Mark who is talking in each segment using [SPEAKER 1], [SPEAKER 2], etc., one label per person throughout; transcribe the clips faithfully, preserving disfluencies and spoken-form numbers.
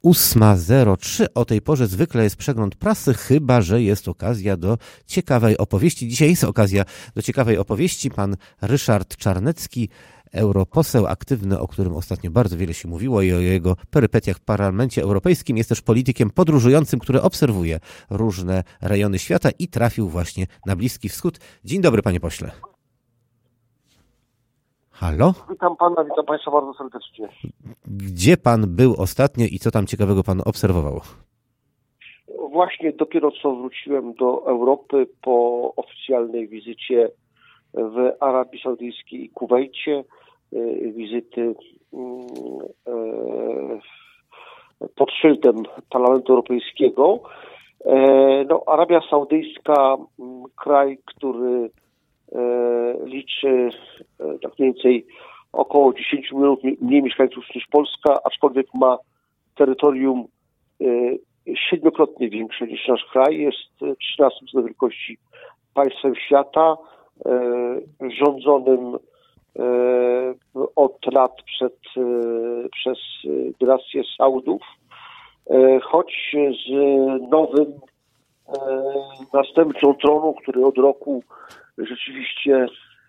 [SPEAKER 1] ósma zero trzy. O tej porze zwykle jest przegląd prasy, chyba że jest okazja do ciekawej opowieści. Dzisiaj jest okazja do ciekawej opowieści. Pan Ryszard Czarnecki, europoseł aktywny, o którym ostatnio bardzo wiele się mówiło i o jego perypetiach w Parlamencie Europejskim. Jest też politykiem podróżującym, który obserwuje różne rejony świata i trafił właśnie na Bliski Wschód. Dzień dobry, panie pośle. Halo?
[SPEAKER 2] Witam pana, witam państwa bardzo serdecznie.
[SPEAKER 1] Gdzie pan był ostatnio i co tam ciekawego pan obserwował?
[SPEAKER 2] Właśnie dopiero co wróciłem do Europy po oficjalnej wizycie w Arabii Saudyjskiej i Kuwejcie. Wizyty pod szyldem Parlamentu Europejskiego. No, Arabia Saudyjska, kraj, który liczy tak mniej więcej około dziesięć milionów mniej mieszkańców niż Polska, aczkolwiek ma terytorium siedmiokrotnie większe niż nasz kraj. Jest trzynastym co do wielkości państwem świata, rządzonym od lat przed, przez dynastię Saudów, choć z nowym następcą tronu, który od roku rzeczywiście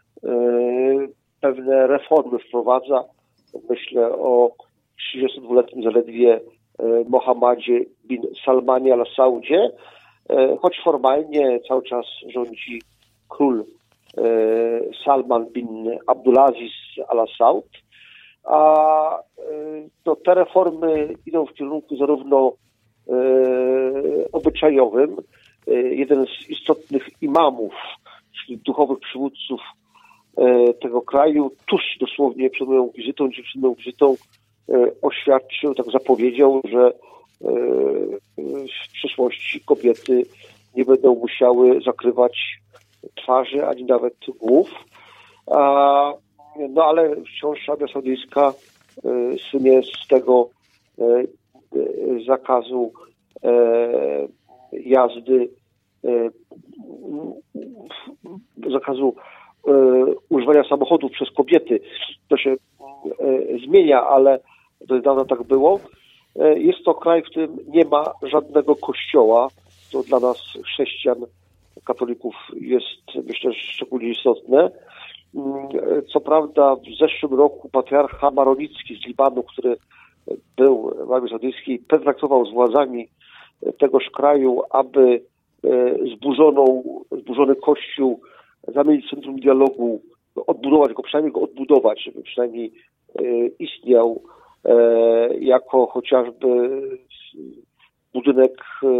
[SPEAKER 2] pewne reformy wprowadza. Myślę o trzydziestodwuletnim zaledwie Mohammadzie bin Salmanie Al Saudzie, choć formalnie cały czas rządzi król Salman bin Abdulaziz Al Saud, a no, te reformy idą w kierunku zarówno obyczajowym. Jeden z istotnych imamów, czyli duchowych przywódców tego kraju, tuż dosłownie przed moją wizytą, czy przed moją wizytą oświadczył, tak zapowiedział, że w przyszłości kobiety nie będą musiały zakrywać twarzy, ani nawet głów. No ale wciąż Arabia Saudyjska słynie z tego zakazu jazdy, zakazu używania samochodów przez kobiety. To się zmienia, ale do niedawna tak było. Jest to kraj, w którym nie ma żadnego kościoła. To dla nas, chrześcijan, katolików, jest, myślę, szczególnie istotne. Co prawda w zeszłym roku patriarcha Maronicki z Libanu, który był w Arabii Saudyjskiej, pertraktował z władzami tegoż kraju, aby zburzoną, zburzony kościół zamienić w centrum dialogu, odbudować go, przynajmniej go odbudować, żeby przynajmniej istniał jako chociażby budynek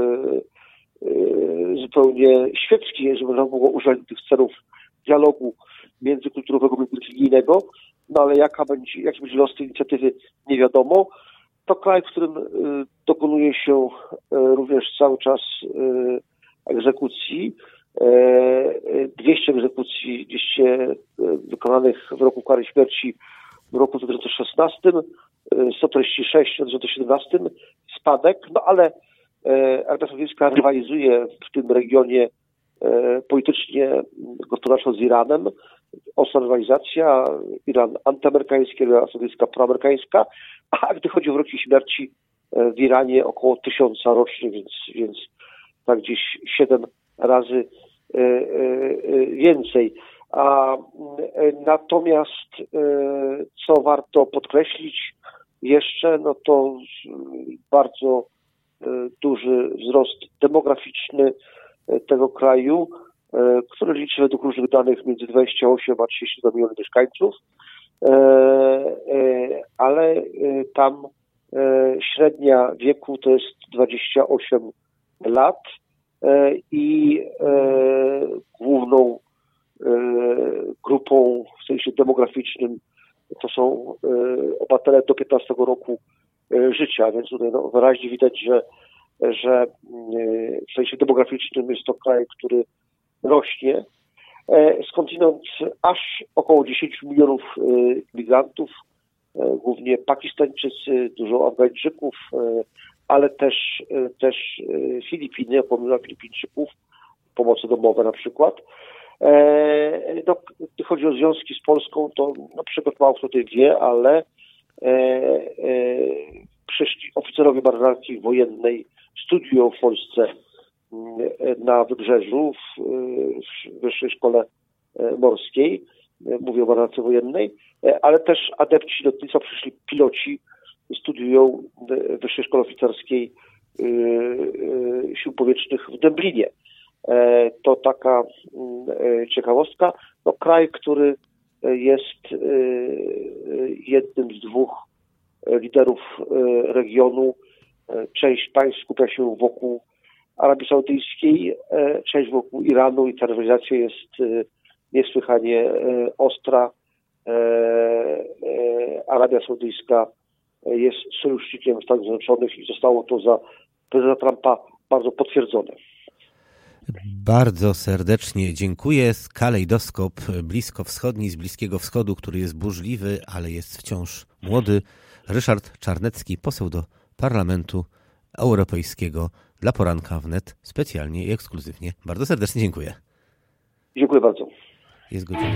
[SPEAKER 2] zupełnie świecki, żeby można było używać tych celów dialogu międzykulturowego, międzyreligijnego, no ale jaka będzie, jaki będzie los tej inicjatywy, nie wiadomo. To kraj, w którym dokonuje się również cały czas egzekucji. dwieście egzekucji, dwieście wykonanych w roku kary śmierci w roku dwa tysiące szesnastym, sto czterdzieści sześć w dwa tysiące siedemnastym, spadek, no ale Arabia Saudyjska rywalizuje w tym regionie politycznie, gospodarczo z Iranem. Ostra rywalizacja, Iran antyamerykański, Arabia Saudyjska proamerykańska, a gdy chodzi o wyroki śmierci w Iranie około tysiąca rocznie, więc, więc tak gdzieś siedem razy więcej. A natomiast co warto podkreślić jeszcze, no to bardzo duży wzrost demograficzny tego kraju, który liczy według różnych danych między dwadzieścia osiem a trzydzieści dwa miliony mieszkańców, ale tam średnia wieku to jest dwadzieścia osiem lat i główną grupą w sensie demograficznym to są obywatele do piętnastego roku życia, więc tutaj no, wyraźnie widać, że, że w sensie demograficznym jest to kraj, który rośnie. Skądinąd aż około dziesięć milionów migrantów, głównie Pakistańczycy, dużo Afgańczyków, ale też, też Filipiny, pomimo Filipińczyków, pomocy domowe na przykład. No, gdy chodzi o związki z Polską, to na przykład mało kto tutaj wie, ale przyszli oficerowie marynarki wojennej, studiują w Polsce na Wybrzeżu, w, w Wyższej Szkole Morskiej, mówię o marynarce wojennej, ale też adepci lotnictwa, przyszli piloci, studiują w Wyższej Szkole Oficerskiej Sił Powietrznych w Dęblinie. To taka ciekawostka. No, kraj, który jest jednym z dwóch liderów regionu. Część państw skupia się wokół Arabii Saudyjskiej, część wokół Iranu i ta rywalizacja jest niesłychanie ostra. Arabia Saudyjska jest sojusznikiem Stanów Zjednoczonych i zostało to za prezydenta Trumpa bardzo potwierdzone.
[SPEAKER 1] Bardzo serdecznie dziękuję. Kalejdoskop bliskowschodni z Bliskiego Wschodu, który jest burzliwy, ale jest wciąż młody. Ryszard Czarnecki, poseł do Parlamentu Europejskiego dla Poranka Wnet, specjalnie i ekskluzywnie. Bardzo serdecznie dziękuję.
[SPEAKER 2] Dziękuję bardzo.
[SPEAKER 1] Jest godzina.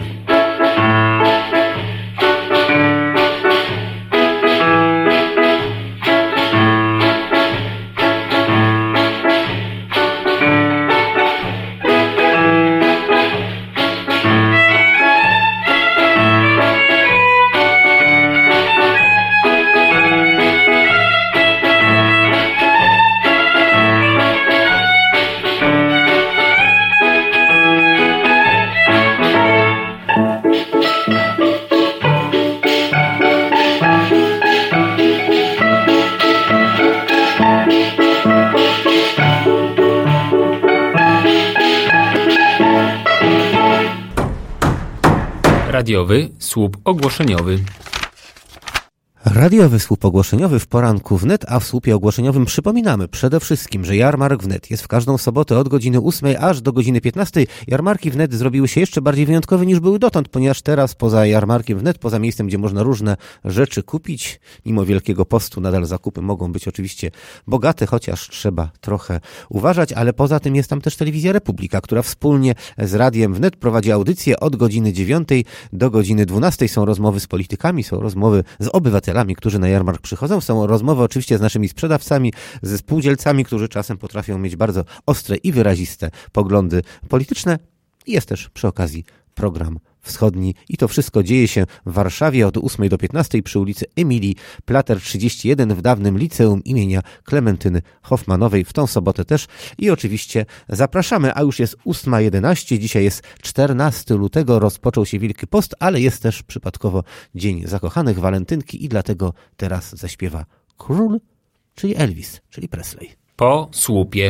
[SPEAKER 3] Radiowy słup ogłoszeniowy.
[SPEAKER 1] Radiowy słup ogłoszeniowy w poranku wnet, a w słupie ogłoszeniowym przypominamy przede wszystkim, że jarmark wnet jest w każdą sobotę od godziny ósmej aż do godziny piętnastej. Jarmarki wnet zrobiły się jeszcze bardziej wyjątkowe niż były dotąd, ponieważ teraz poza jarmarkiem wnet, poza miejscem, gdzie można różne rzeczy kupić, mimo Wielkiego Postu nadal zakupy mogą być oczywiście bogate, chociaż trzeba trochę uważać, ale poza tym jest tam też Telewizja Republika, która wspólnie z Radiem Wnet prowadzi audycję od godziny dziewiątej do godziny dwunastej. Są rozmowy z politykami, są rozmowy z obywatelami, którzy na jarmark przychodzą. Są rozmowy oczywiście z naszymi sprzedawcami, ze spółdzielcami, którzy czasem potrafią mieć bardzo ostre i wyraziste poglądy polityczne. Jest też przy okazji program wschodni i to wszystko dzieje się w Warszawie od ósmej do piętnastej przy ulicy Emilii Plater trzydzieści jeden w dawnym liceum imienia Klementyny Hoffmanowej. W tą sobotę też i oczywiście zapraszamy, a już jest ósma jedenaście, dzisiaj jest czternastego lutego, rozpoczął się Wielki Post, ale jest też przypadkowo Dzień Zakochanych, walentynki i dlatego teraz zaśpiewa król, czyli Elvis, czyli Presley.
[SPEAKER 3] Po słupie.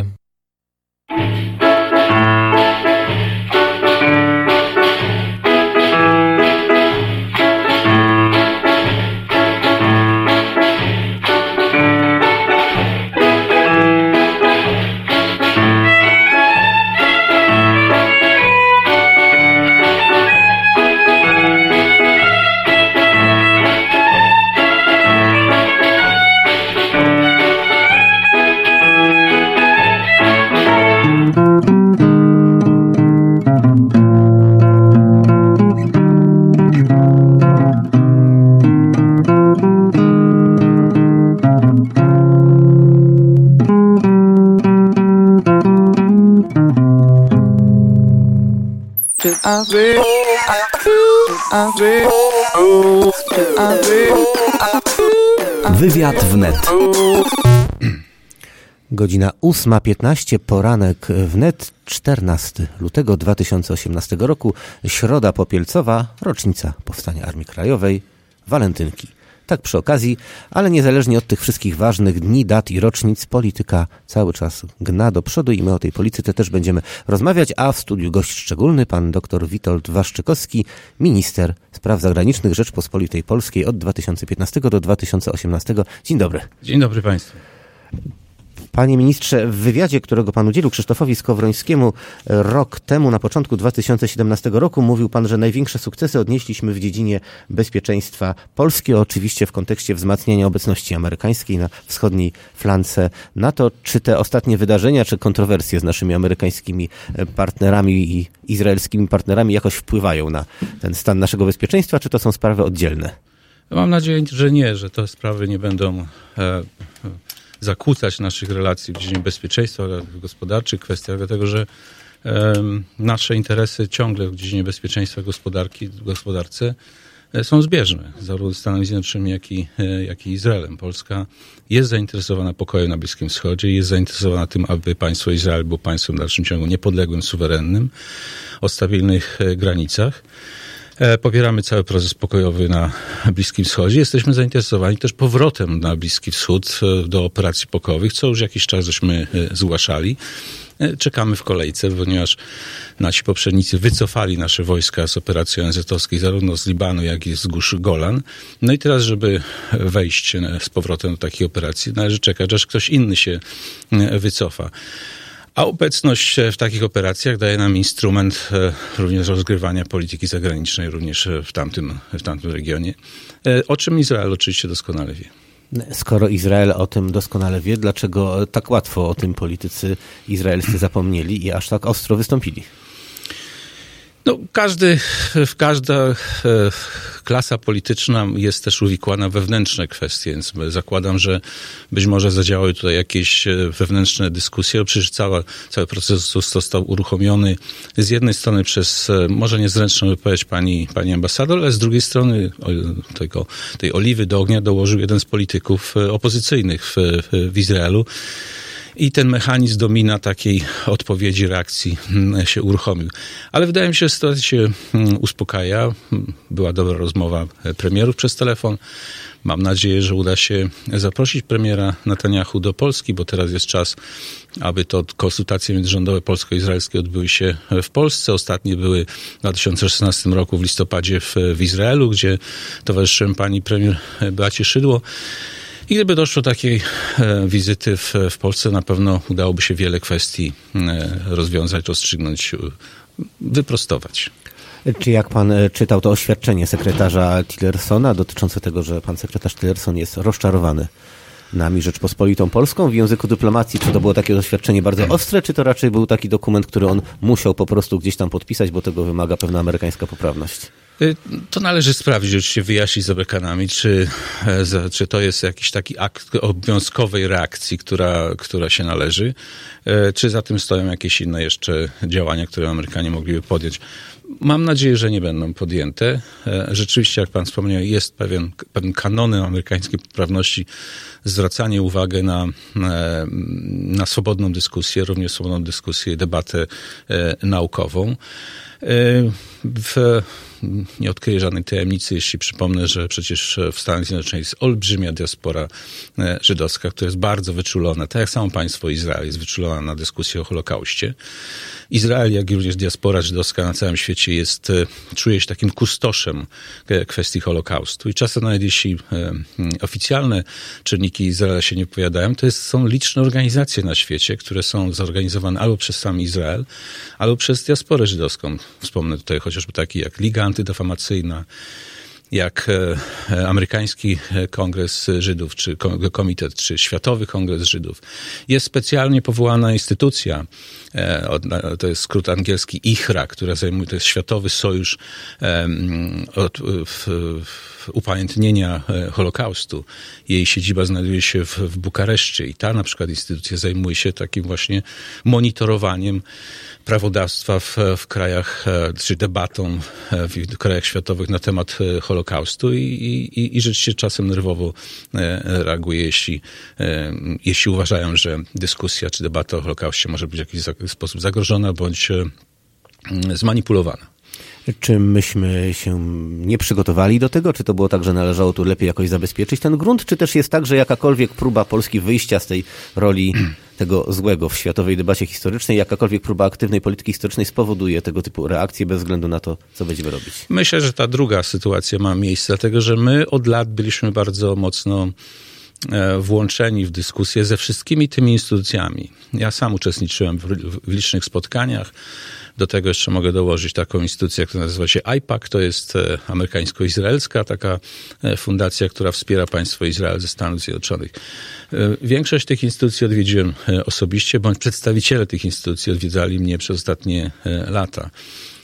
[SPEAKER 4] Wywiad wnet.
[SPEAKER 1] Godzina ósma piętnaście, poranek wnet, czternastego lutego dwa tysiące osiemnastego roku, środa popielcowa, rocznica powstania Armii Krajowej, walentynki. Tak przy okazji, ale niezależnie od tych wszystkich ważnych dni, dat i rocznic, polityka cały czas gna do przodu i my o tej polityce też będziemy rozmawiać, a w studiu gość szczególny, pan dr Witold Waszczykowski, minister spraw zagranicznych Rzeczpospolitej Polskiej od dwa tysiące piętnastego do dwa tysiące osiemnastego. Dzień dobry.
[SPEAKER 5] Dzień dobry państwu.
[SPEAKER 1] Panie ministrze, w wywiadzie, którego pan udzielił Krzysztofowi Skowrońskiemu rok temu, na początku dwa tysiące siedemnastego roku, mówił pan, że największe sukcesy odnieśliśmy w dziedzinie bezpieczeństwa Polski, oczywiście w kontekście wzmacniania obecności amerykańskiej na wschodniej flance NATO. Czy te ostatnie wydarzenia, czy kontrowersje z naszymi amerykańskimi partnerami i izraelskimi partnerami jakoś wpływają na ten stan naszego bezpieczeństwa, czy to są sprawy oddzielne?
[SPEAKER 4] Mam nadzieję, że nie, że te sprawy nie będą e, zakłócać naszych relacji w dziedzinie bezpieczeństwa w gospodarczych kwestiach, dlatego że e, nasze interesy ciągle w dziedzinie bezpieczeństwa gospodarki, w gospodarce e, są zbieżne, zarówno z Stanami Zjednoczonymi, jak i, e, jak i Izraelem. Polska jest zainteresowana pokojem na Bliskim Wschodzie, jest zainteresowana tym, aby państwo Izrael było państwem w dalszym ciągu niepodległym, suwerennym, o stabilnych e, granicach. Popieramy cały proces pokojowy na Bliskim Wschodzie. Jesteśmy zainteresowani też powrotem na Bliski Wschód do operacji pokojowych, co już jakiś czas żeśmy zgłaszali. Czekamy w kolejce, ponieważ nasi poprzednicy wycofali nasze wojska z operacji O N Z-owskiej zarówno z Libanu, jak i z Gór Golan. No i teraz, żeby wejść z powrotem do takiej operacji, należy czekać, aż ktoś inny się wycofa. A obecność w takich operacjach daje nam instrument również rozgrywania polityki zagranicznej, również w tamtym, w tamtym regionie, o czym Izrael oczywiście doskonale wie.
[SPEAKER 1] Skoro Izrael o tym doskonale wie, dlaczego tak łatwo o tym politycy izraelscy zapomnieli i aż tak ostro wystąpili?
[SPEAKER 4] No, każdy, każda e, klasa polityczna jest też uwikłana w wewnętrzne kwestie, więc zakładam, że być może zadziałały tutaj jakieś wewnętrzne dyskusje. Przecież cały, cały proces został uruchomiony z jednej strony przez może niezręczną wypowiedź pani, pani ambasador, ale z drugiej strony tego, tej oliwy do ognia dołożył jeden z polityków opozycyjnych w, w Izraelu. I ten mechanizm domina takiej odpowiedzi, reakcji się uruchomił. Ale wydaje mi się, że sytuacja się uspokaja. Była dobra rozmowa premierów przez telefon. Mam nadzieję, że uda się zaprosić premiera Netanyahu do Polski, bo teraz jest czas, aby to konsultacje międzyrządowe polsko-izraelskie odbyły się w Polsce. Ostatnie były w dwa tysiące szesnastym roku w listopadzie w, w Izraelu, gdzie towarzyszyłem pani premier Beacie Szydło. I gdyby doszło do takiej e, wizyty w, w Polsce, na pewno udałoby się wiele kwestii e, rozwiązać, rozstrzygnąć, wyprostować.
[SPEAKER 1] Czy jak pan czytał to oświadczenie sekretarza Tillersona dotyczące tego, że pan sekretarz Tillerson jest rozczarowany nami, Rzeczpospolitą Polską w języku dyplomacji, czy to było takie oświadczenie bardzo ostre, czy to raczej był taki dokument, który on musiał po prostu gdzieś tam podpisać, bo tego wymaga pewna amerykańska poprawność?
[SPEAKER 4] To należy sprawdzić, oczywiście wyjaśnić z Amerykanami, czy, czy to jest jakiś taki akt obowiązkowej reakcji, która, która się należy, czy za tym stoją jakieś inne jeszcze działania, które Amerykanie mogliby podjąć. Mam nadzieję, że nie będą podjęte. Rzeczywiście, jak pan wspomniał, jest pewien, pewien kanonem amerykańskiej poprawności zwracanie uwagi na, na swobodną dyskusję, również swobodną dyskusję, debatę naukową. W, nie odkryję żadnej tajemnicy, jeśli przypomnę, że przecież w Stanach Zjednoczonych jest olbrzymia diaspora żydowska, która jest bardzo wyczulona, tak jak samo państwo Izrael jest wyczulona na dyskusję o Holokauście. Izrael, jak i również diaspora żydowska na całym świecie jest, czuje się takim kustoszem kwestii Holokaustu. I czasem nawet jeśli oficjalne czynniki Izraela się nie powiadają, to jest, są liczne organizacje na świecie, które są zorganizowane albo przez sam Izrael, albo przez diasporę żydowską. Wspomnę tutaj chociażby taki jak Liga Antydefamacyjna, jak e, amerykański Kongres Żydów, czy Komitet, czy Światowy Kongres Żydów. Jest specjalnie powołana instytucja, e, od, to jest skrót angielski I H R A, która zajmuje, to jest Światowy Sojusz e, od, w, w upamiętnienia Holokaustu. Jej siedziba znajduje się w, w Bukareszcie i ta na przykład instytucja zajmuje się takim właśnie monitorowaniem prawodawstwa w, w krajach, czy debatą w krajach światowych na temat Holokaustu i, i, i rzeczywiście czasem nerwowo reaguje, jeśli, jeśli uważają, że dyskusja czy debata o Holokauście może być w jakiś sposób zagrożona bądź zmanipulowana.
[SPEAKER 1] Czy myśmy się nie przygotowali do tego? Czy to było tak, że należało tu lepiej jakoś zabezpieczyć ten grunt? Czy też jest tak, że jakakolwiek próba Polski wyjścia z tej roli tego złego w światowej debacie historycznej, jakakolwiek próba aktywnej polityki historycznej spowoduje tego typu reakcje bez względu na to, co będziemy robić?
[SPEAKER 4] Myślę, że ta druga sytuacja ma miejsce, dlatego że my od lat byliśmy bardzo mocno włączeni w dyskusję ze wszystkimi tymi instytucjami. Ja sam uczestniczyłem w, w licznych spotkaniach. Do tego jeszcze mogę dołożyć taką instytucję, która nazywa się I P A C. To jest amerykańsko-izraelska taka fundacja, która wspiera państwo Izrael ze Stanów Zjednoczonych. Większość tych instytucji odwiedziłem osobiście, bądź przedstawiciele tych instytucji odwiedzali mnie przez ostatnie lata.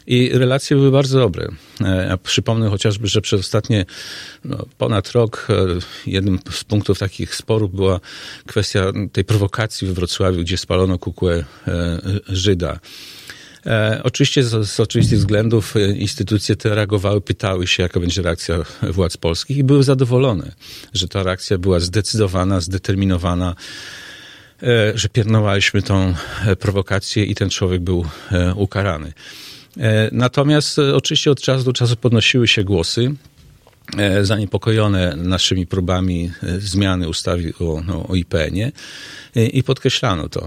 [SPEAKER 4] I relacje były bardzo dobre. Ja przypomnę chociażby, że przez ostatnie no, ponad rok jednym z punktów takich sporów była kwestia tej prowokacji we Wrocławiu, gdzie spalono kukłę Żyda. E, oczywiście z, z oczywistych względów instytucje te reagowały, pytały się, jaka będzie reakcja władz polskich i były zadowolone, że ta reakcja była zdecydowana, zdeterminowana, e, że piernowaliśmy tą prowokację i ten człowiek był e, ukarany. E, natomiast e, oczywiście od czasu do czasu podnosiły się głosy e, zaniepokojone naszymi próbami e, zmiany ustawy o, no, o I P N-ie e, i podkreślano to.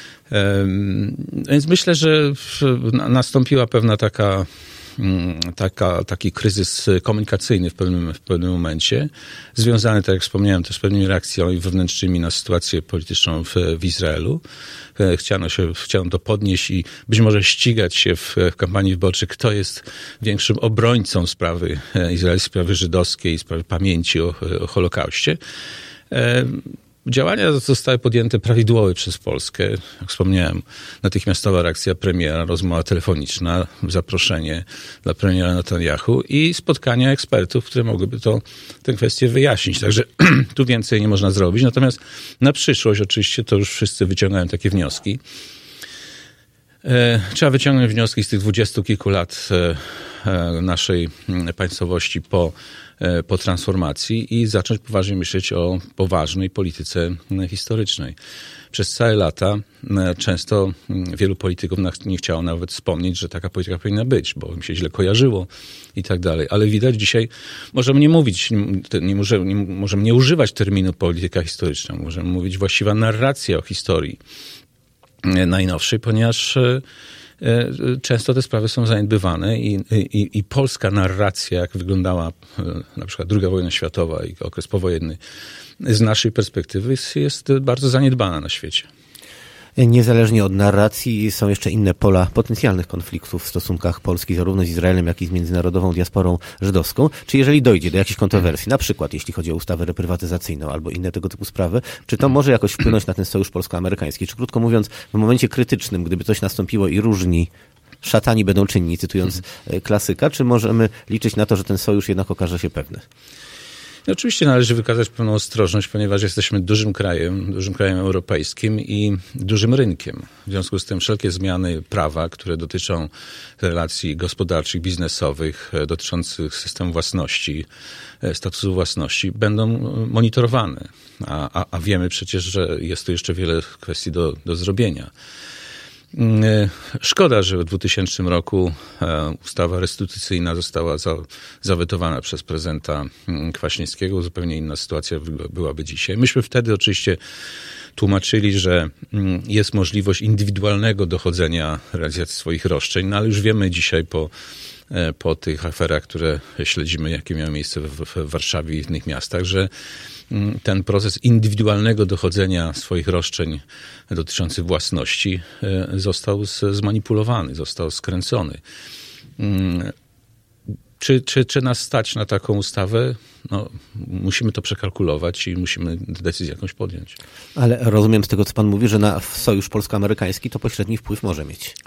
[SPEAKER 4] Więc myślę, że nastąpiła pewna taka, taka, taki kryzys komunikacyjny w pewnym, w pewnym momencie, związany, tak jak wspomniałem, też z pewnymi reakcjami wewnętrznymi na sytuację polityczną w, w Izraelu. Chciano się, chciano to podnieść i być może ścigać się w, w kampanii wyborczej, kto jest większym obrońcą sprawy izraelskiej, sprawy żydowskiej, sprawy pamięci o, o Holokauście. Działania zostały podjęte prawidłowo przez Polskę. Jak wspomniałem, natychmiastowa reakcja premiera, rozmowa telefoniczna, zaproszenie dla premiera Netanyahu i spotkania ekspertów, które mogłyby to, tę kwestię wyjaśnić. Także tu więcej nie można zrobić. Natomiast na przyszłość oczywiście to już wszyscy wyciągają takie wnioski. Trzeba wyciągnąć wnioski z tych dwudziestu kilku lat naszej państwowości po, po transformacji i zacząć poważnie myśleć o poważnej polityce historycznej. Przez całe lata często wielu polityków nie chciało nawet wspomnieć, że taka polityka powinna być, bo im się źle kojarzyło i tak dalej. Ale widać dzisiaj, możemy nie mówić, nie możemy, nie, możemy nie używać terminu polityka historyczna, możemy mówić właściwa narracja o historii najnowszej, ponieważ często te sprawy są zaniedbywane i, i, i polska narracja, jak wyglądała na przykład druga wojna światowa i okres powojenny, z naszej perspektywy jest, jest bardzo zaniedbana na świecie.
[SPEAKER 1] Niezależnie od narracji są jeszcze inne pola potencjalnych konfliktów w stosunkach Polski zarówno z Izraelem, jak i z międzynarodową diasporą żydowską. Czy jeżeli dojdzie do jakichś kontrowersji, na przykład jeśli chodzi o ustawę reprywatyzacyjną albo inne tego typu sprawy, czy to może jakoś wpłynąć na ten sojusz polsko-amerykański? Czy krótko mówiąc, w momencie krytycznym, gdyby coś nastąpiło i różni szatani będą czynni, cytując klasyka, czy możemy liczyć na to, że ten sojusz jednak okaże się pewny?
[SPEAKER 4] No oczywiście należy wykazać pewną ostrożność, ponieważ jesteśmy dużym krajem, dużym krajem europejskim i dużym rynkiem. W związku z tym wszelkie zmiany prawa, które dotyczą relacji gospodarczych, biznesowych, dotyczących systemu własności, statusu własności, będą monitorowane. A, a, a wiemy przecież, że jest tu jeszcze wiele kwestii do, do zrobienia. Szkoda, że w dwutysięcznym roku ustawa restytucyjna została za, zawetowana przez prezydenta Kwaśniewskiego. Zupełnie inna sytuacja byłaby dzisiaj. Myśmy wtedy oczywiście tłumaczyli, że jest możliwość indywidualnego dochodzenia realizacji swoich roszczeń, no ale już wiemy dzisiaj po, po tych aferach, które śledzimy, jakie miały miejsce w, w Warszawie i w innych miastach, że ten proces indywidualnego dochodzenia swoich roszczeń dotyczących własności został zmanipulowany, został skręcony. Czy, czy, czy nas stać na taką ustawę? No, musimy to przekalkulować i musimy decyzję jakąś podjąć.
[SPEAKER 1] Ale rozumiem z tego, co pan mówi, że na sojusz polsko-amerykański to pośredni wpływ może mieć.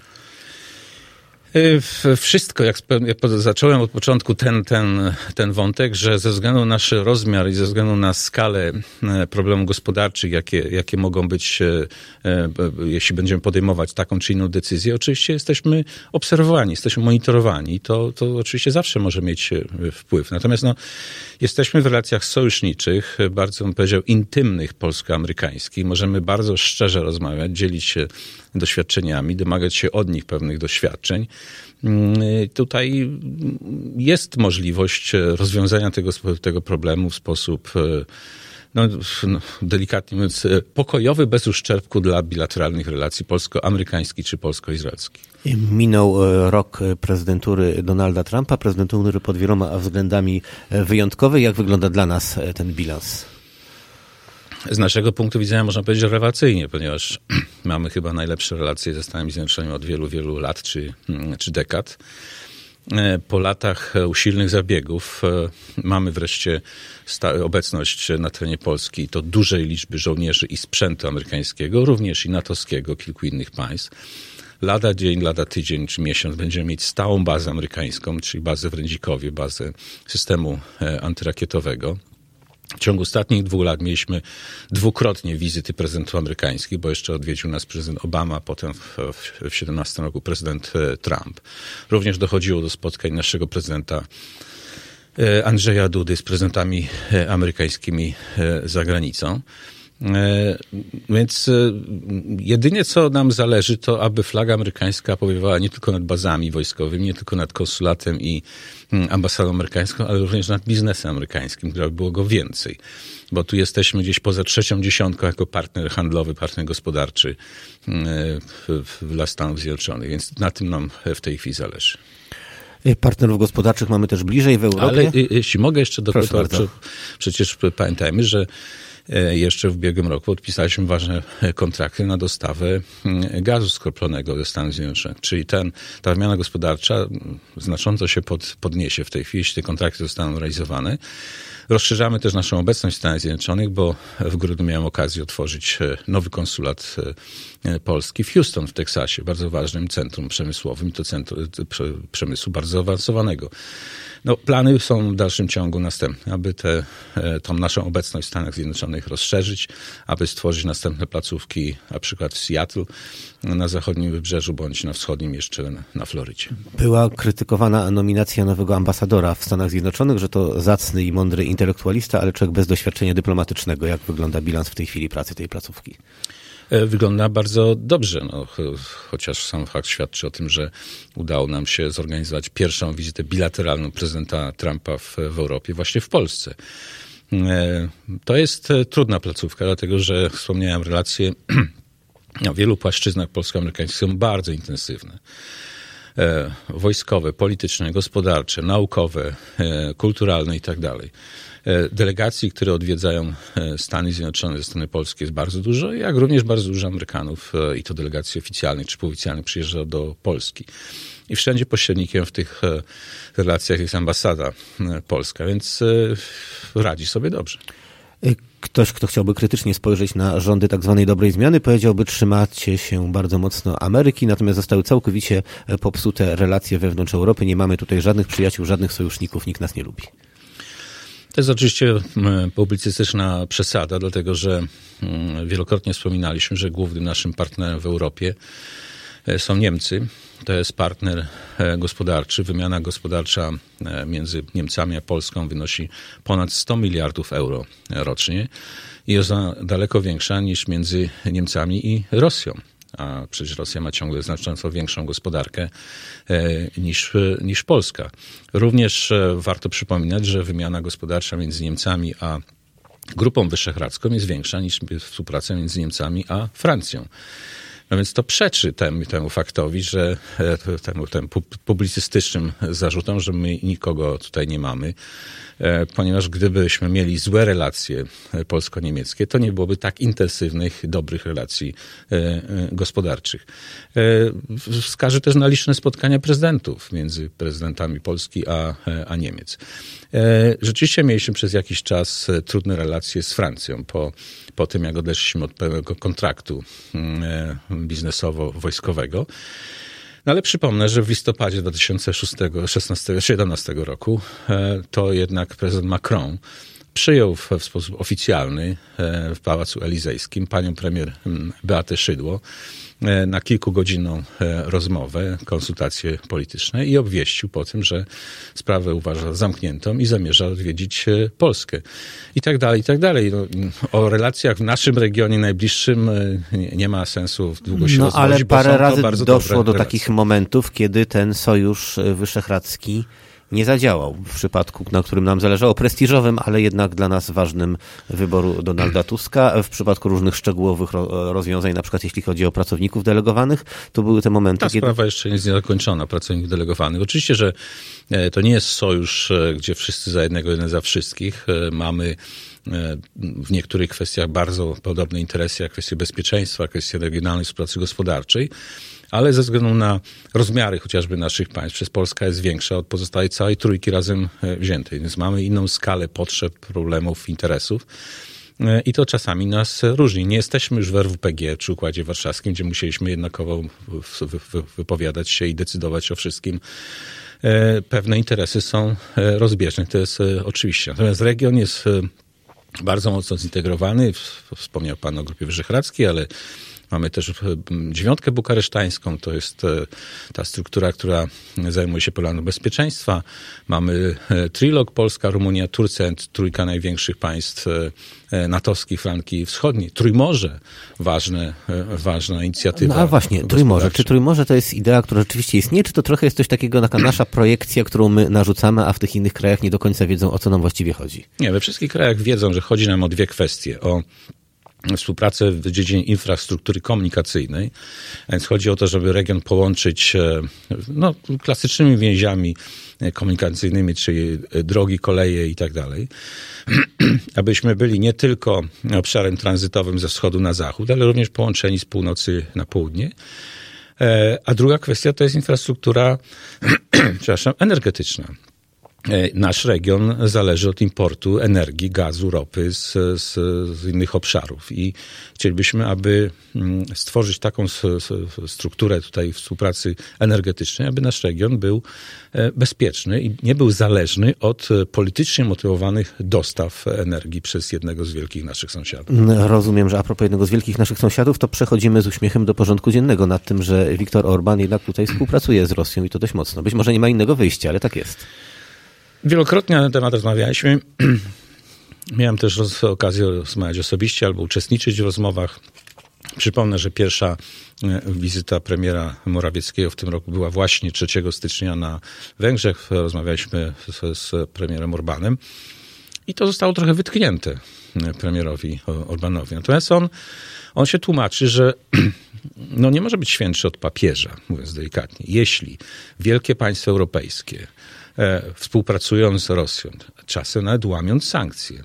[SPEAKER 4] Wszystko, jak zacząłem od początku ten, ten, ten wątek, że ze względu na nasz rozmiar i ze względu na skalę problemów gospodarczych, jakie, jakie mogą być, jeśli będziemy podejmować taką czy inną decyzję, oczywiście jesteśmy obserwowani, jesteśmy monitorowani i to, to oczywiście zawsze może mieć wpływ. Natomiast no, jesteśmy w relacjach sojuszniczych, bardzo bym powiedział intymnych polsko-amerykańskich. Możemy bardzo szczerze rozmawiać, dzielić się doświadczeniami, domagać się od nich pewnych doświadczeń. Tutaj jest możliwość rozwiązania tego, tego problemu w sposób, no, delikatnie mówiąc, pokojowy, bez uszczerbku dla bilateralnych relacji polsko-amerykańskich czy polsko-izraelskich.
[SPEAKER 1] Minął rok prezydentury Donalda Trumpa, prezydentury pod wieloma względami wyjątkowej. Jak wygląda dla nas ten bilans?
[SPEAKER 4] Z naszego punktu widzenia można powiedzieć rewelacyjnie, ponieważ mamy chyba najlepsze relacje ze Stanami Zjednoczonymi od wielu, wielu lat czy, czy dekad. Po latach usilnych zabiegów mamy wreszcie obecność na terenie Polski i to dużej liczby żołnierzy i sprzętu amerykańskiego, również i natowskiego, kilku innych państw. lada dzień, lada tydzień czy miesiąc będziemy mieć stałą bazę amerykańską, czyli bazę w Rędzikowie, bazę systemu antyrakietowego. W ciągu ostatnich dwóch lat mieliśmy dwukrotnie wizyty prezydentów amerykańskich, bo jeszcze odwiedził nas prezydent Obama, potem w, w siedemnastym roku prezydent Trump. Również dochodziło do spotkań naszego prezydenta Andrzeja Dudy z prezydentami amerykańskimi za granicą. Więc jedynie co nam zależy, to aby flaga amerykańska powiewała nie tylko nad bazami wojskowymi, nie tylko nad konsulatem i ambasadą amerykańską, ale również nad biznesem amerykańskim, żeby było go więcej. Bo tu jesteśmy gdzieś poza trzecią dziesiątką jako partner handlowy, partner gospodarczy dla Stanów Zjednoczonych. Więc na tym nam w tej chwili zależy.
[SPEAKER 1] Partnerów gospodarczych mamy też bliżej w Europie.
[SPEAKER 4] Ale jeśli mogę jeszcze do
[SPEAKER 1] Proszę
[SPEAKER 4] tego,
[SPEAKER 1] bardzo.
[SPEAKER 4] przecież pamiętajmy, że jeszcze w ubiegłym roku podpisaliśmy ważne kontrakty na dostawę gazu skroplonego ze Stanów Zjednoczonych. Czyli ten, ta wymiana gospodarcza znacząco się pod, podniesie w tej chwili, jeśli te kontrakty zostaną realizowane. Rozszerzamy też naszą obecność w Stanach Zjednoczonych, bo w grudniu miałem okazję otworzyć nowy konsulat polski w Houston w Teksasie, bardzo ważnym centrum przemysłowym, to centrum przemysłu bardzo zaawansowanego. No, plany są w dalszym ciągu następne, aby te, tą naszą obecność w Stanach Zjednoczonych rozszerzyć, aby stworzyć następne placówki, na przykład w Seattle, na zachodnim wybrzeżu, bądź na wschodnim jeszcze na Florydzie.
[SPEAKER 1] Była krytykowana nominacja nowego ambasadora w Stanach Zjednoczonych, że to zacny i mądry intelektualista, ale człowiek bez doświadczenia dyplomatycznego. Jak wygląda bilans w tej chwili pracy tej placówki?
[SPEAKER 4] Wygląda bardzo dobrze, no, chociaż sam fakt świadczy o tym, że udało nam się zorganizować pierwszą wizytę bilateralną prezydenta Trumpa w, w Europie, właśnie w Polsce. To jest trudna placówka, dlatego że wspomniałem, relacje na wielu płaszczyznach polsko-amerykańskich są bardzo intensywne. Wojskowe, polityczne, gospodarcze, naukowe, kulturalne i tak dalej. Delegacji, które odwiedzają Stany Zjednoczone ze strony polskiej jest bardzo dużo, jak również bardzo dużo Amerykanów i to delegacji oficjalnych czy półoficjalnych przyjeżdża do Polski. I wszędzie pośrednikiem w tych relacjach jest ambasada polska, więc radzi sobie dobrze.
[SPEAKER 1] Ktoś, kto chciałby krytycznie spojrzeć na rządy tak zwanej dobrej zmiany, powiedziałby, trzymacie się bardzo mocno Ameryki, natomiast zostały całkowicie popsute relacje wewnątrz Europy. Nie mamy tutaj żadnych przyjaciół, żadnych sojuszników, nikt nas nie lubi.
[SPEAKER 4] To jest oczywiście publicystyczna przesada, dlatego że wielokrotnie wspominaliśmy, że głównym naszym partnerem w Europie są Niemcy. To jest partner gospodarczy. Wymiana gospodarcza między Niemcami a Polską wynosi ponad sto miliardów euro rocznie i jest daleko większa niż między Niemcami i Rosją. A przecież Rosja ma ciągle znacząco większą gospodarkę niż, niż Polska. Również warto przypominać, że wymiana gospodarcza między Niemcami a Grupą Wyszehradzką jest większa niż współpraca między Niemcami a Francją. No więc to przeczy temu, temu faktowi, że temu, temu publicystycznym zarzutom, że my nikogo tutaj nie mamy, ponieważ gdybyśmy mieli złe relacje polsko-niemieckie, to nie byłoby tak intensywnych, dobrych relacji gospodarczych. Wskażę też na liczne spotkania prezydentów między prezydentami Polski a, a Niemiec. Rzeczywiście mieliśmy przez jakiś czas trudne relacje z Francją po, po tym, jak odeszliśmy od pewnego kontraktu biznesowo-wojskowego. No ale przypomnę, że w listopadzie dwa tysiące szesnastego, szesnastego, siedemnastego roku to jednak prezydent Macron przyjął w, w sposób oficjalny w Pałacu Elizejskim panią premier Beatę Szydło na kilkugodzinną rozmowę, konsultacje polityczne i obwieścił po tym, że sprawę uważa zamkniętą i zamierza odwiedzić Polskę. I tak dalej, i tak dalej. No, o relacjach w naszym regionie najbliższym nie, nie ma sensu długo się
[SPEAKER 1] no,
[SPEAKER 4] rozwodzić,
[SPEAKER 1] ale parę razy
[SPEAKER 4] bardzo
[SPEAKER 1] doszło do
[SPEAKER 4] relacje.
[SPEAKER 1] takich momentów, kiedy ten sojusz wyszehradzki nie zadziałał w przypadku, na którym nam zależało, prestiżowym, ale jednak dla nas ważnym wyboru Donalda Tuska. W przypadku różnych szczegółowych rozwiązań, na przykład jeśli chodzi o pracowników delegowanych, to były te momenty,
[SPEAKER 4] Ta
[SPEAKER 1] kiedy...
[SPEAKER 4] sprawa jeszcze nie jest zakończona, pracowników delegowanych. Oczywiście, że to nie jest sojusz, gdzie wszyscy za jednego, jeden za wszystkich. Mamy w niektórych kwestiach bardzo podobne interesy, jak kwestie bezpieczeństwa, kwestie regionalnej współpracy gospodarczej, ale ze względu na rozmiary chociażby naszych państw, przez Polska jest większa od pozostałej całej trójki razem wziętej. Więc mamy inną skalę potrzeb, problemów, interesów. I to czasami nas różni. Nie jesteśmy już w R W P G czy Układzie Warszawskim, gdzie musieliśmy jednakowo wypowiadać się i decydować o wszystkim. Pewne interesy są rozbieżne, to jest oczywiście. Natomiast region jest bardzo mocno zintegrowany. Wspomniał pan o Grupie Wyszehradzkiej, ale mamy też dziewiątkę bukaresztańską, to jest ta struktura, która zajmuje się problemem bezpieczeństwa. Mamy trilog Polska, Rumunia, Turcja, trójka największych państw natowskich flanki wschodniej. Trójmorze, ważne, ważna inicjatywa.
[SPEAKER 1] No a właśnie, Trójmorze. Czy Trójmorze to jest idea, która rzeczywiście istnieje, czy to trochę jest coś takiego, taka nasza projekcja, którą my narzucamy, a w tych innych krajach nie do końca wiedzą, o co nam właściwie chodzi?
[SPEAKER 4] Nie, we wszystkich krajach wiedzą, że chodzi nam o dwie kwestie. O współpracę w dziedzinie infrastruktury komunikacyjnej, a więc chodzi o to, żeby region połączyć no, klasycznymi więziami komunikacyjnymi, czyli drogi, koleje i tak dalej, abyśmy byli nie tylko obszarem tranzytowym ze wschodu na zachód, ale również połączeni z północy na południe. A druga kwestia to jest infrastruktura przepraszam, energetyczna. Nasz region zależy od importu energii, gazu, ropy z, z, z innych obszarów i chcielibyśmy, aby stworzyć taką strukturę tutaj współpracy energetycznej, aby nasz region był bezpieczny i nie był zależny od politycznie motywowanych dostaw energii przez jednego z wielkich naszych sąsiadów.
[SPEAKER 1] Rozumiem, że a propos jednego z wielkich naszych sąsiadów, to przechodzimy z uśmiechem do porządku dziennego nad tym, że Viktor Orbán jednak tutaj współpracuje z Rosją i to dość mocno. Być może nie ma innego wyjścia, ale tak jest.
[SPEAKER 4] Wielokrotnie na ten temat rozmawialiśmy. Miałem też roz, okazję rozmawiać osobiście albo uczestniczyć w rozmowach. Przypomnę, że pierwsza wizyta premiera Morawieckiego w tym roku była właśnie trzeciego stycznia na Węgrzech. Rozmawialiśmy z, z premierem Orbánem i to zostało trochę wytknięte premierowi Orbánowi. Natomiast on, on się tłumaczy, że no nie może być świętszy od papieża, mówiąc delikatnie. Jeśli wielkie państwa europejskie współpracując z Rosją, czasem nawet łamiąc sankcje,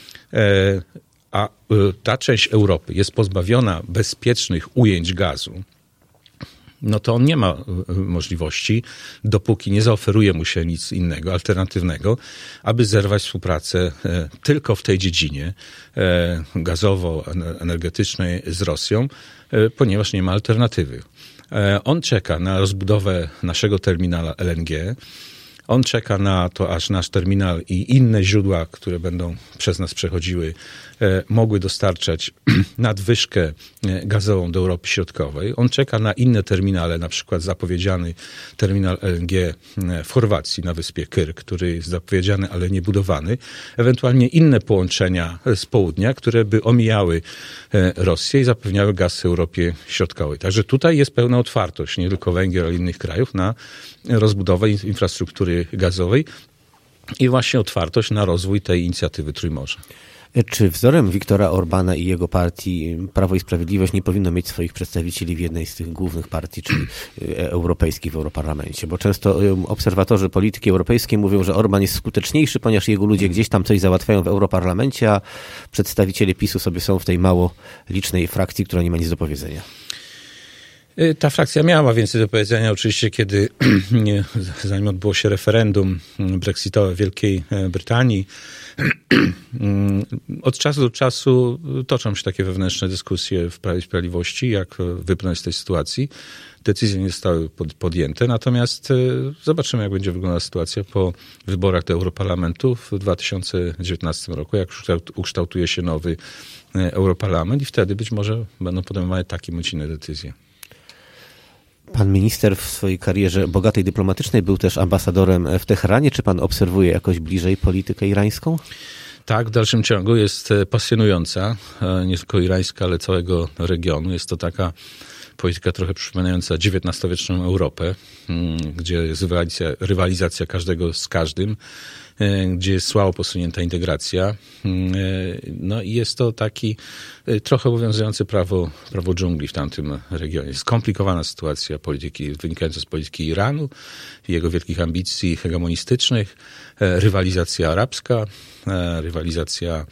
[SPEAKER 4] a ta część Europy jest pozbawiona bezpiecznych ujęć gazu, no to on nie ma możliwości, dopóki nie zaoferuje mu się nic innego, alternatywnego, aby zerwać współpracę tylko w tej dziedzinie gazowo-energetycznej z Rosją, ponieważ nie ma alternatywy. On czeka na rozbudowę naszego terminala L N G. On czeka na to, aż nasz terminal i inne źródła, które będą przez nas przechodziły, mogły dostarczać nadwyżkę gazową do Europy Środkowej. On czeka na inne terminale, na przykład zapowiedziany terminal L N G w Chorwacji na wyspie Kyr, który jest zapowiedziany, ale nie budowany. Ewentualnie inne połączenia z południa, które by omijały Rosję i zapewniały gaz Europie Środkowej. Także tutaj jest pełna otwartość, nie tylko Węgier, ale innych krajów na rozbudowę infrastruktury gazowej i właśnie otwartość na rozwój tej inicjatywy Trójmorza.
[SPEAKER 1] Czy wzorem Viktora Orbána i jego partii Prawo i Sprawiedliwość nie powinno mieć swoich przedstawicieli w jednej z tych głównych partii, czyli europejskich w Europarlamencie? Bo często obserwatorzy polityki europejskiej mówią, że Orbán jest skuteczniejszy, ponieważ jego ludzie gdzieś tam coś załatwiają w Europarlamencie, a przedstawiciele PiSu sobie są w tej mało licznej frakcji, która nie ma nic do powiedzenia.
[SPEAKER 4] Ta frakcja miała więcej do powiedzenia oczywiście, kiedy zanim odbyło się referendum brexitowe w Wielkiej Brytanii. Od czasu do czasu toczą się takie wewnętrzne dyskusje w Prawie i Sprawiedliwości, jak wybrnąć z tej sytuacji. Decyzje nie zostały podjęte, natomiast zobaczymy, jak będzie wyglądała sytuacja po wyborach do Europarlamentu w dwa tysiące dziewiętnastym roku, jak ukształtuje się nowy Europarlament i wtedy być może będą podejmowane takie bądź inne decyzje.
[SPEAKER 1] Pan minister w swojej karierze bogatej dyplomatycznej był też ambasadorem w Teheranie. Czy pan obserwuje jakoś bliżej politykę irańską?
[SPEAKER 4] Tak, w dalszym ciągu jest pasjonująca, nie tylko irańska, ale całego regionu. Jest to taka polityka trochę przypominająca dziewiętnastowieczną Europę, gdzie jest rywalizacja, rywalizacja każdego z każdym, gdzie jest słabo posunięta integracja. No i jest to taki trochę obowiązujący prawo, prawo dżungli w tamtym regionie. Skomplikowana sytuacja polityki, wynikająca z polityki Iranu, jego wielkich ambicji hegemonistycznych, rywalizacja arabska, rywalizacja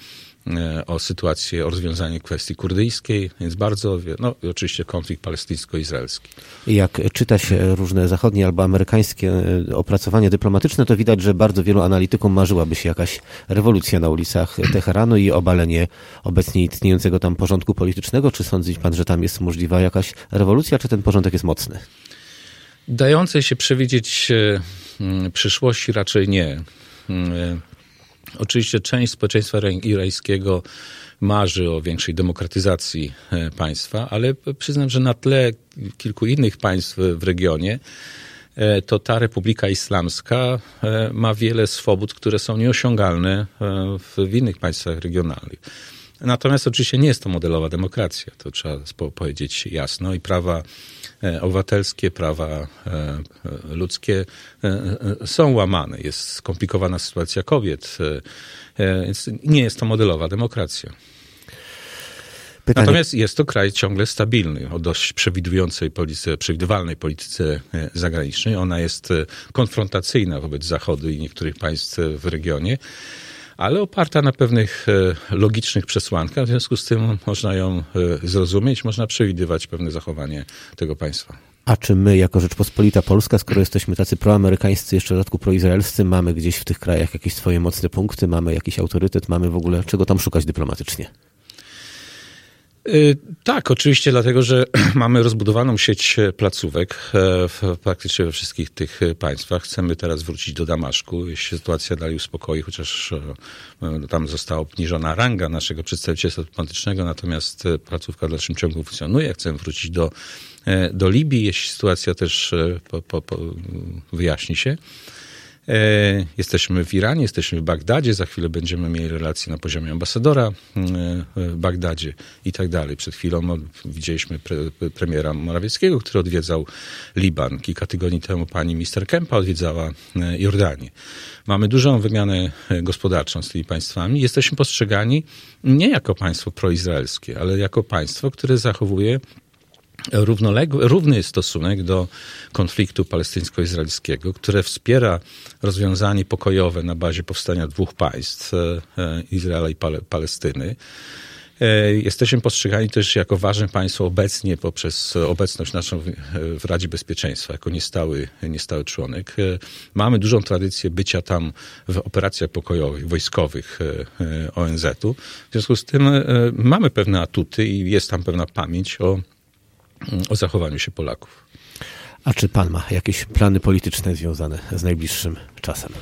[SPEAKER 4] o sytuację, o rozwiązanie kwestii kurdyjskiej, więc bardzo, no i oczywiście konflikt palestyńsko-izraelski.
[SPEAKER 1] Jak czyta się różne zachodnie albo amerykańskie opracowania dyplomatyczne, to widać, że bardzo wielu analitykom marzyłaby się jakaś rewolucja na ulicach Teheranu i obalenie obecnie istniejącego tam porządku politycznego. Czy sądzi pan, że tam jest możliwa jakaś rewolucja, czy ten porządek jest mocny?
[SPEAKER 4] Dającej się przewidzieć przyszłości raczej nie. Oczywiście część społeczeństwa irańskiego marzy o większej demokratyzacji państwa, ale przyznam, że na tle kilku innych państw w regionie to ta Republika Islamska ma wiele swobód, które są nieosiągalne w innych państwach regionalnych. Natomiast oczywiście nie jest to modelowa demokracja, to trzeba powiedzieć jasno, i prawa obywatelskie, prawa ludzkie są łamane. Jest skomplikowana sytuacja kobiet, więc nie jest to modelowa demokracja. Pytanie. Natomiast jest to kraj ciągle stabilny, o dość przewidującej polityce, przewidywalnej polityce zagranicznej. Ona jest konfrontacyjna wobec Zachodu i niektórych państw w regionie, ale oparta na pewnych logicznych przesłankach, w związku z tym można ją zrozumieć, można przewidywać pewne zachowanie tego państwa.
[SPEAKER 1] A czy my, jako Rzeczpospolita Polska, skoro jesteśmy tacy proamerykańscy, jeszcze w dodatku proizraelscy, mamy gdzieś w tych krajach jakieś swoje mocne punkty, mamy jakiś autorytet, mamy w ogóle czego tam szukać dyplomatycznie?
[SPEAKER 4] Tak, oczywiście, dlatego że mamy rozbudowaną sieć placówek w praktycznie we wszystkich tych państwach. Chcemy teraz wrócić do Damaszku, jeśli sytuacja dalej uspokoi, chociaż tam została obniżona ranga naszego przedstawicielstwa dyplomatycznego, natomiast placówka w dalszym ciągu funkcjonuje. Chcemy wrócić do, do Libii, jeśli sytuacja też po, po, po wyjaśni się. Jesteśmy w Iranie, jesteśmy w Bagdadzie, za chwilę będziemy mieli relacje na poziomie ambasadora w Bagdadzie i tak dalej. Przed chwilą widzieliśmy pre, premiera Morawieckiego, który odwiedzał Liban. Kilka tygodni temu pani minister Kempa odwiedzała Jordanię. Mamy dużą wymianę gospodarczą z tymi państwami. Jesteśmy postrzegani nie jako państwo proizraelskie, ale jako państwo, które zachowuje równoległy, równy stosunek do konfliktu palestyńsko-izraelskiego, które wspiera rozwiązanie pokojowe na bazie powstania dwóch państw, Izraela i Palestyny. Jesteśmy postrzegani też jako ważne państwo obecnie poprzez obecność naszą w Radzie Bezpieczeństwa, jako niestały, niestały członek. Mamy dużą tradycję bycia tam w operacjach pokojowych, wojskowych O N Z u. W związku z tym mamy pewne atuty i jest tam pewna pamięć o o zachowaniu się Polaków.
[SPEAKER 1] A czy pan ma jakieś plany polityczne związane z najbliższym czasem?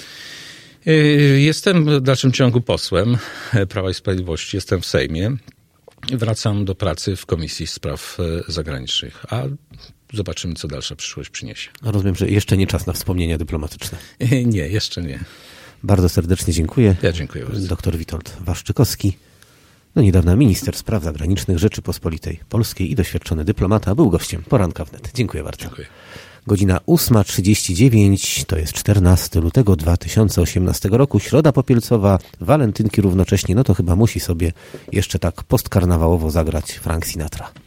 [SPEAKER 4] Jestem w dalszym ciągu posłem Prawa i Sprawiedliwości, jestem w Sejmie. Wracam do pracy w Komisji Spraw Zagranicznych, a zobaczymy, co dalsza przyszłość przyniesie.
[SPEAKER 1] Rozumiem, że jeszcze nie czas na wspomnienia dyplomatyczne.
[SPEAKER 4] Nie, jeszcze nie.
[SPEAKER 1] Bardzo serdecznie dziękuję.
[SPEAKER 4] Ja dziękuję bardzo.
[SPEAKER 1] Doktor Witold Waszczykowski. No niedawna minister spraw zagranicznych Rzeczypospolitej Polskiej i doświadczony dyplomata był gościem Poranka Wnet. Dziękuję bardzo.
[SPEAKER 4] Dziękuję.
[SPEAKER 1] Godzina ósma trzydzieści dziewięć, to jest czternastego lutego dwa tysiące osiemnastego roku, Środa Popielcowa, walentynki równocześnie, no to chyba musi sobie jeszcze tak postkarnawałowo zagrać Frank Sinatra.